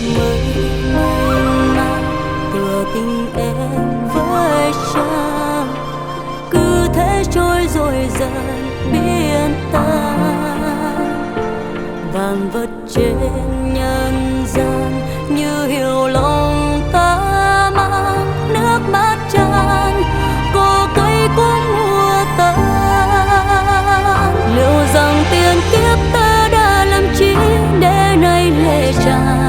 mây mênh mang tựa tình em với trăng, cứ thế trôi rồi dần biến tan. Vạn vật trên nhân gian như hiểu lòng ta mang nước mắt tràn, cỏ cây cũng mùa tan. Liệu rằng tiền kiếp ta đã làm chi để nay lệ tràn,